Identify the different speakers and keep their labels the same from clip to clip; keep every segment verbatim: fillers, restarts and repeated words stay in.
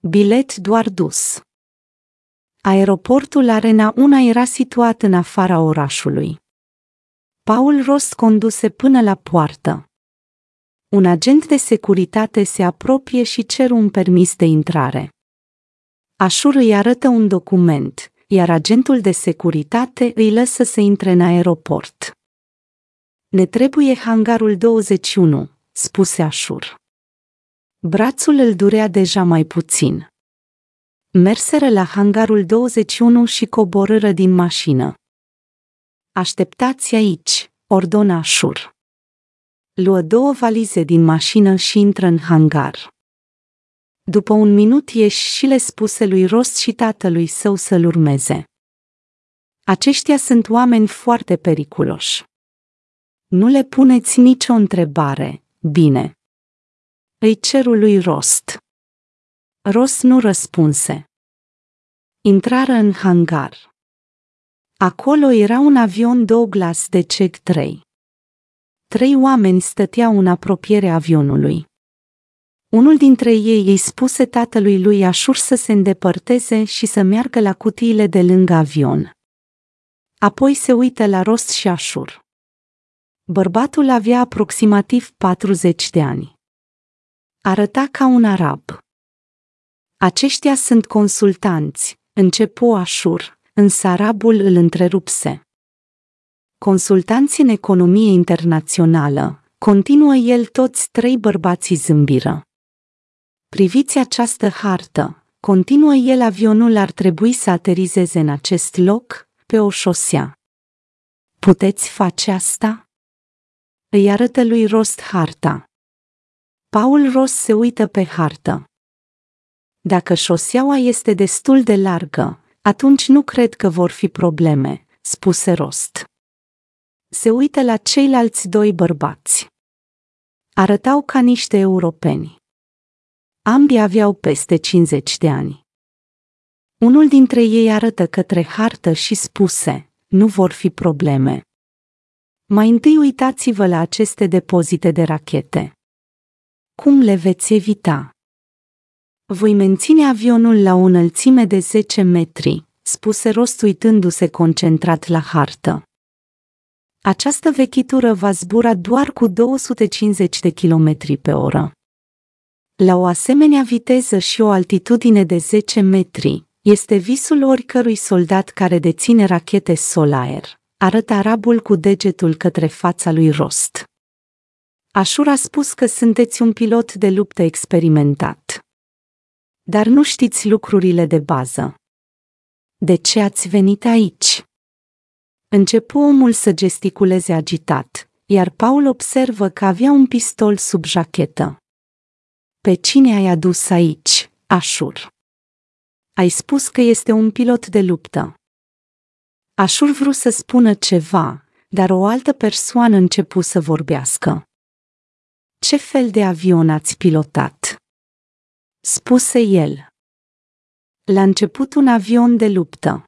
Speaker 1: Bilet doar dus. Aeroportul Arena unu era situat în afara orașului. Paul Rost conduse până la poartă. Un agent de securitate se apropie și cer un permis de intrare. Ashur îi arătă un document, iar agentul de securitate îi lasă să intre în aeroport. Ne trebuie hangarul douăzeci și unu, spuse Ashur. Brațul îl durea deja mai puțin. Merseră la hangarul douăzeci și unu și coborâră din mașină. Așteptați aici, ordonă Ashur. Luă două valize din mașină și intră în hangar. După un minut ieși și le spuse lui Rost și tatălui său să-l urmeze. Aceștia sunt oameni foarte periculoși. Nu le puneți nicio întrebare, bine? Îi ceru lui Rost. Rost nu răspunse. Intrară în hangar. Acolo era un avion Douglas de C trei. Trei oameni stăteau în apropierea avionului. Unul dintre ei îi spuse tatălui lui Ashur să se îndepărteze și să meargă la cutiile de lângă avion. Apoi se uită la Rost și Ashur. Bărbatul avea aproximativ patruzeci de ani. Arăta ca un arab. Aceștia sunt consultanți, începu Ashur, însă arabul îl întrerupse. Consultanți în economie internațională, continuă el, toți trei bărbații zâmbiră. Priviți această hartă, continuă el, avionul ar trebui să aterizeze în acest loc, pe o șosea. Puteți face asta? Îi arătă lui Rost harta. Paul Rost se uită pe hartă. Dacă șoseaua este destul de largă, atunci nu cred că vor fi probleme, spuse Rost. Se uită la ceilalți doi bărbați. Arătau ca niște europeni. Ambii aveau peste cincizeci de ani. Unul dintre ei arătă către hartă și spuse, nu vor fi probleme. Mai întâi uitați-vă la aceste depozite de rachete. Cum le veți evita? Voi menține avionul la o înălțime de zece metri, spuse Rost uitându-se concentrat la hartă. Această vechitură va zbura doar cu două sute cincizeci de kilometri pe oră. La o asemenea viteză și o altitudine de zece metri, este visul oricărui soldat care deține rachete sol-aer, arătă arabul cu degetul către fața lui Rost. Ashur a spus că sunteți un pilot de luptă experimentat. Dar nu știți lucrurile de bază. De ce ați venit aici? Începu omul să gesticuleze agitat, iar Paul observă că avea un pistol sub jachetă. Pe cine ai adus aici, Ashur? Ai spus că este un pilot de luptă. Ashur vrut să spună ceva, dar o altă persoană începu să vorbească. Ce fel de avion ați pilotat? Spuse el. La început un avion de luptă.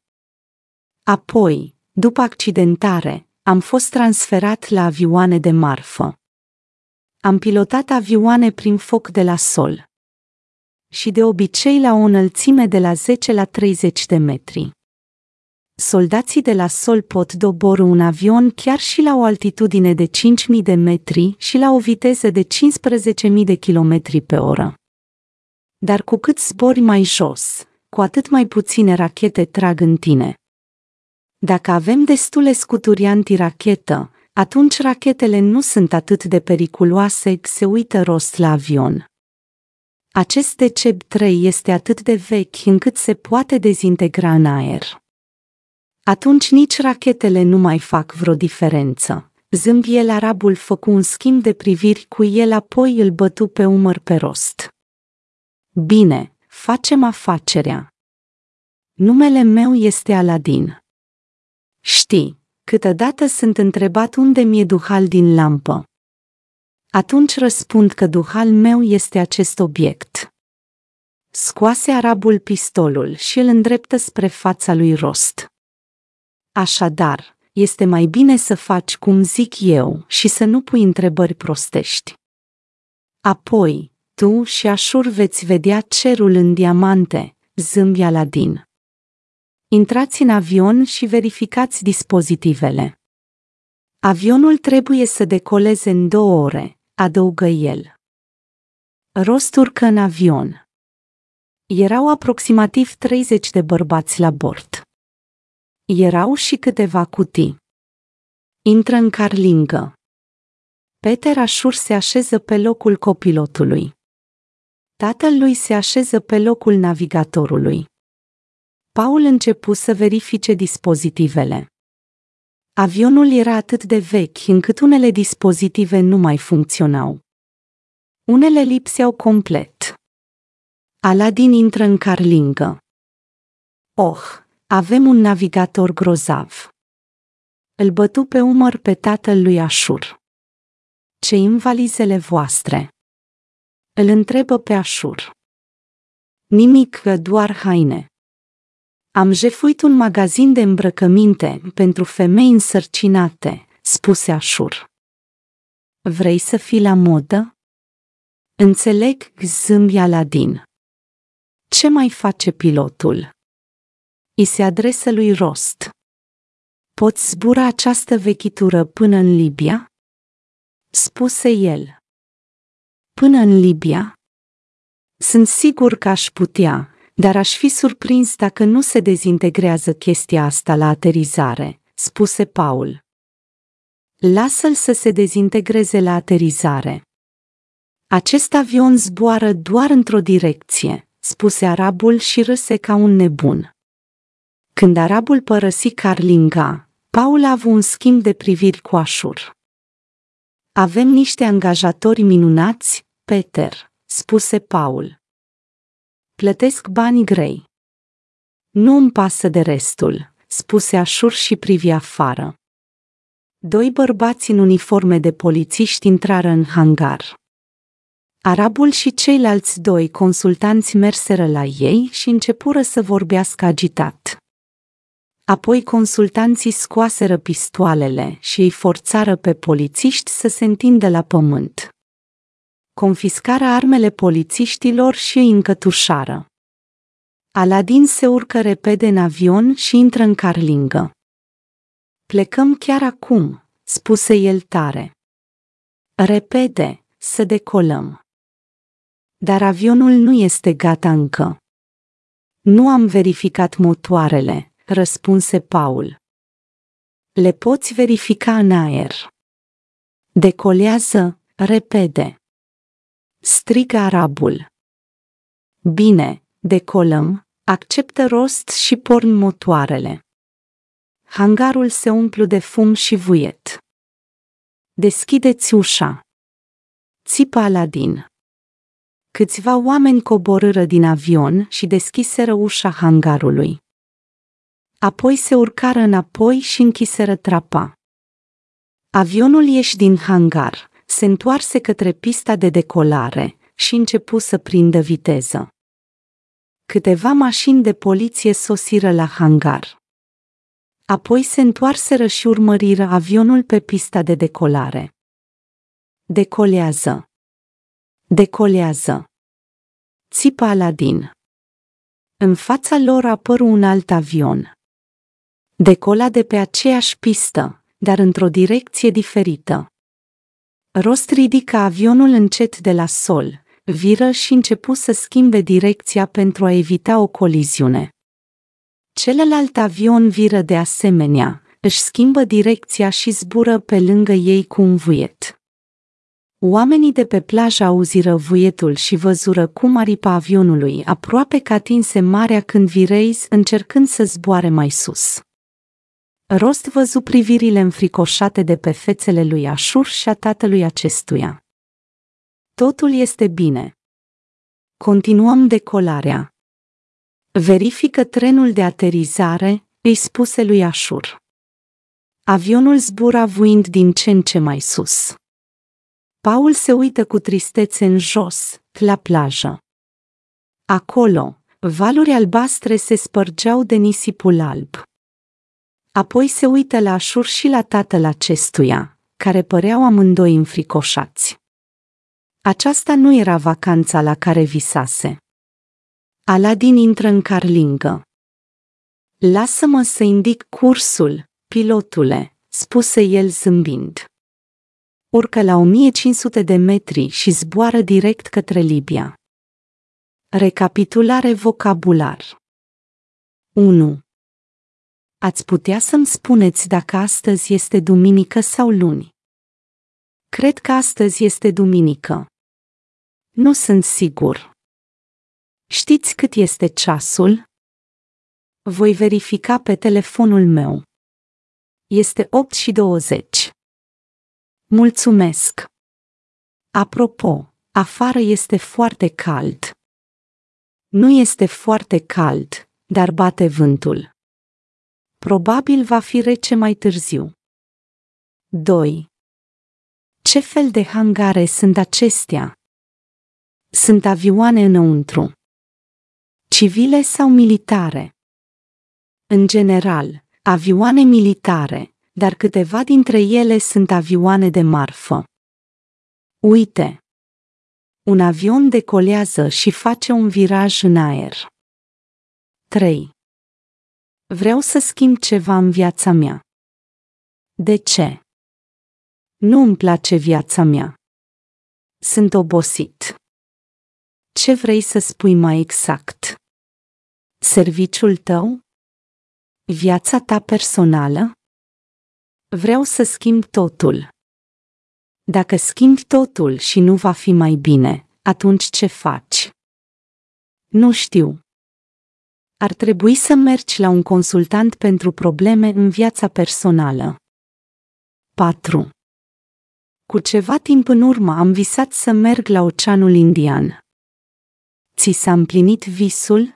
Speaker 1: Apoi, după accidentare, am fost transferat la avioane de marfă. Am pilotat avioane prin foc de la sol. Și de obicei la o înălțime de la zece la treizeci de metri. Soldații de la sol pot doborî un avion chiar și la o altitudine de cinci mii de metri și la o viteză de cincisprezece mii de kilometri pe oră. Dar cu cât zbori mai jos, cu atât mai puține rachete trag în tine. Dacă avem destule scuturi antirachetă, atunci rachetele nu sunt atât de periculoase, se uită Rost la avion. Acest D C trei este atât de vechi încât se poate dezintegra în aer. Atunci nici rachetele nu mai fac vreo diferență. Zâmbi el, arabul făcu un schimb de priviri cu el, apoi îl bătu pe umăr pe Rost. Bine, facem afacerea. Numele meu este Aladin. Știi, câteodată sunt întrebat unde mi-e duhal din lampă. Atunci răspund că duhal meu este acest obiect. Scoase arabul pistolul și îl îndreptă spre fața lui Rost. Așadar, este mai bine să faci cum zic eu și să nu pui întrebări prostești. Apoi, Tu și Așur veți vedea cerul în diamante, zâmbi Aladin. Intrați în avion și verificați dispozitivele. Avionul trebuie să decoleze în două ore, adăugă el. Rost urcă în avion. Erau aproximativ treizeci de bărbați la bord. Erau și câteva cutii. Intră în carlingă. Peter Așur se așeză pe locul copilotului. Tatăl lui se așeză pe locul navigatorului. Paul începu să verifice dispozitivele. Avionul era atât de vechi încât unele dispozitive nu mai funcționau. Unele lipseau complet. Aladin intră în carlingă. Oh, avem un navigator grozav. Îl bătu pe umăr pe tatăl lui Așur. Ce-i în valizele voastre? Îl întrebă pe Așur. Nimic, doar haine. Am jefuit un magazin de îmbrăcăminte pentru femei însărcinate, spuse Așur. Vrei să fii la modă? Înțeleg, zâmbi Aladin. Ce mai face pilotul? I se adresă lui Rost. Poți zbura această vechitură până în Libia? Spuse el. Până în Libia? Sunt sigur că aș putea, dar aș fi surprins dacă nu se dezintegrează chestia asta la aterizare, spuse Paul. Lasă-l să se dezintegreze la aterizare. Acest avion zboară doar într-o direcție, spuse arabul și râse ca un nebun. Când arabul părăsi carlinga, Paul a avut un schimb de priviri cu Așur. Avem niște angajatori minunați, Peter, spuse Paul. Plătesc bani grei. Nu îmi pasă de restul, spuse Așur și privi afară. Doi bărbați în uniforme de polițiști intrară în hangar. Arabul și ceilalți doi consultanți merseră la ei și începură să vorbească agitat. Apoi consultanții scoaseră pistoalele și îi forțară pe polițiști să se întindă la pământ. Confiscară armele polițiștilor și îi încătușară. Aladin se urcă repede în avion și intră în carlingă. Plecăm chiar acum, spuse el tare. Repede, să decolăm. Dar avionul nu este gata încă. Nu am verificat motoarele, răspunse Paul. Le poți verifica în aer. Decolează, repede. Strigă arabul. Bine, decolăm, acceptă Rost și porni motoarele. Hangarul se umplu de fum și vuiet. Deschideți ușa. Țipă Aladin. Câțiva oameni coborâră din avion și deschiseră ușa hangarului. Apoi se urcară înapoi și închiseră trapa. Avionul ieși din hangar, se întoarse către pista de decolare și începu să prindă viteză. Câteva mașini de poliție sosiră la hangar. Apoi se întoarseră și urmăriră avionul pe pista de decolare. Decolează. Decolează. Țipă Aladin. În fața lor apăru un alt avion. Decola de pe aceeași pistă, dar într-o direcție diferită. Rost ridică avionul încet de la sol, viră și începu să schimbe direcția pentru a evita o coliziune. Celălalt avion viră de asemenea, își schimbă direcția și zbură pe lângă ei cu un vuiet. Oamenii de pe plajă auziră vuietul și văzură cum aripa avionului aproape că atinse marea când vireiz încercând să zboare mai sus. Rost văzu privirile înfricoșate de pe fețele lui Așur și a tatălui acestuia. Totul este bine. Continuăm decolarea. Verifică trenul de aterizare, îi spuse lui Așur. Avionul zbura vuind din ce în ce mai sus. Paul se uită cu tristețe în jos, la plajă. Acolo, valuri albastre se spărgeau de nisipul alb. Apoi se uită la Așur și la tatăl acestuia, care păreau amândoi înfricoșați. Aceasta nu era vacanța la care visase. Aladin intră în carlingă. Lasă-mă să indic cursul, pilotule, spuse el zâmbind. Urcă la o mie cinci sute de metri și zboară direct către Libia. Recapitulare vocabular. unu. Ați putea să-mi spuneți dacă astăzi este duminică sau luni? Cred că astăzi este duminică. Nu sunt sigur. Știți cât este ceasul? Voi verifica pe telefonul meu. Este opt și douăzeci. Mulțumesc. Apropo, afară este foarte cald. Nu este foarte cald, dar bate vântul. Probabil va fi rece mai târziu. doi. Ce fel de hangare sunt acestea? Sunt avioane înăuntru. Civile sau militare? În general, avioane militare, dar câteva dintre ele sunt avioane de marfă. Uite! Un avion decolează și face un viraj în aer. trei. Vreau să schimb ceva în viața mea. De ce? Nu îmi place viața mea. Sunt obosit. Ce vrei să spui mai exact? Serviciul tău? Viața ta personală? Vreau să schimb totul. Dacă schimbi totul și nu va fi mai bine, atunci ce faci? Nu știu. Ar trebui să mergi la un consultant pentru probleme în viața personală. patru. Cu ceva timp în urmă am visat să merg la Oceanul Indian. Ți s-a împlinit visul?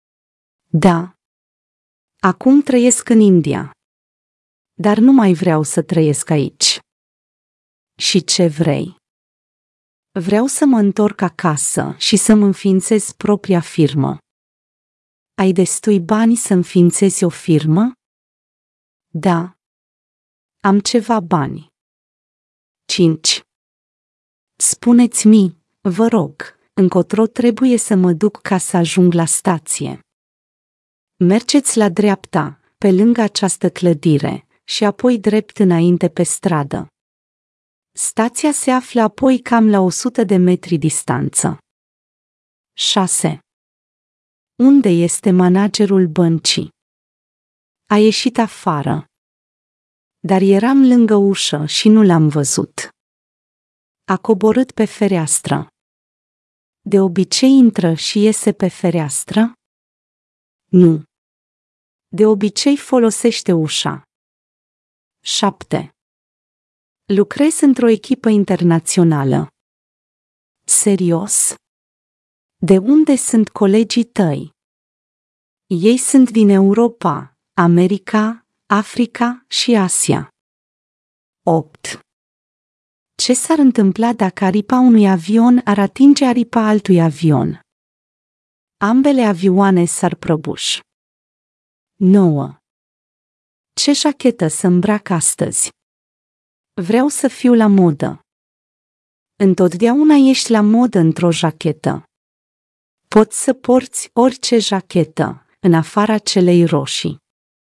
Speaker 1: Da. Acum trăiesc în India. Dar nu mai vreau să trăiesc aici. Și ce vrei? Vreau să mă întorc acasă și să-mi înființez propria firmă. Ai destui bani să înființezi o firmă? Da. Am ceva bani. cinci. Spuneți-mi, vă rog, încotro trebuie să mă duc ca să ajung la stație. Mergeți la dreapta, pe lângă această clădire, și apoi drept înainte pe stradă. Stația se află apoi cam la o sută de metri distanță. șase. Unde este managerul băncii? A ieșit afară. Dar eram lângă ușă și nu l-am văzut. A coborât pe fereastră. De obicei intră și iese pe fereastră? Nu. De obicei folosește ușa. șapte. Lucrez într-o echipă internațională. Serios? De unde sunt colegii tăi? Ei sunt din Europa, America, Africa și Asia. opt. Ce s-ar întâmpla dacă aripa unui avion ar atinge aripa altui avion? Ambele avioane s-ar prăbuși. nouă. Ce jachetă să îmbrac astăzi? Vreau să fiu la modă. Întotdeauna ești la modă într-o jachetă. Poți să porți orice jachetă, în afara celei roșii.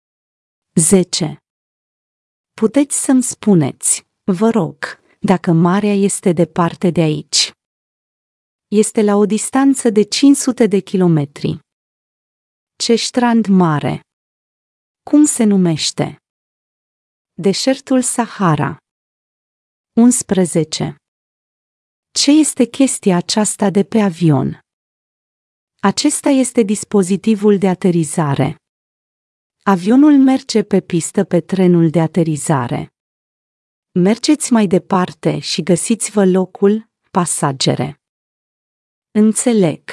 Speaker 1: zece. Puteți să-mi spuneți, vă rog, dacă marea este departe de aici? Este la o distanță de cinci sute de kilometri. Ce strand mare? Cum se numește? Deșertul Sahara. unsprezece. Ce este chestia aceasta de pe avion? Acesta este dispozitivul de aterizare. Avionul merge pe pistă pe trenul de aterizare. Mergeți mai departe și găsiți-vă locul, pasagere. Înțeleg.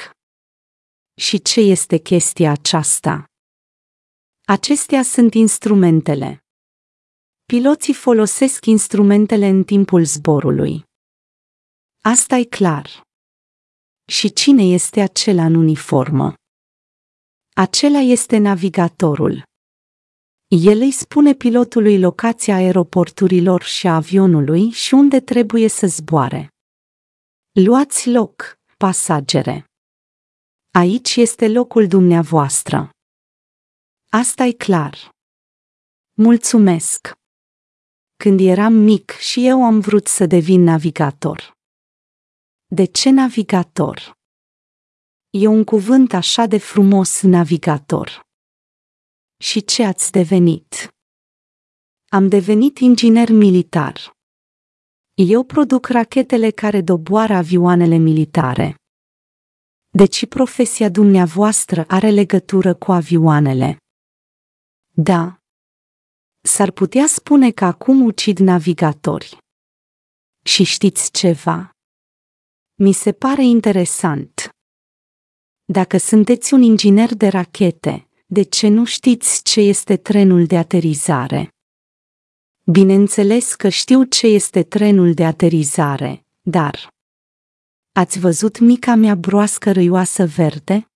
Speaker 1: Și ce este chestia aceasta? Acestea sunt instrumentele. Piloții folosesc instrumentele în timpul zborului. Asta e clar. Și cine este acela în uniformă? Acela este navigatorul. El îi spune pilotului locația aeroporturilor și a avionului și unde trebuie să zboare. Luați loc, pasagere. Aici este locul dumneavoastră. Asta e clar. Mulțumesc. Când eram mic și eu am vrut să devin navigator. De ce navigator? E un cuvânt așa de frumos, navigator. Și ce ați devenit? Am devenit inginer militar. Eu produc rachetele care doboară avioanele militare. Deci profesia dumneavoastră are legătură cu avioanele. Da. S-ar putea spune că acum ucid navigatori. Și știți ceva? Mi se pare interesant. Dacă sunteți un inginer de rachete, de ce nu știți ce este trenul de aterizare? Bineînțeles că știu ce este trenul de aterizare, dar... Ați văzut mica mea broască râioasă verde?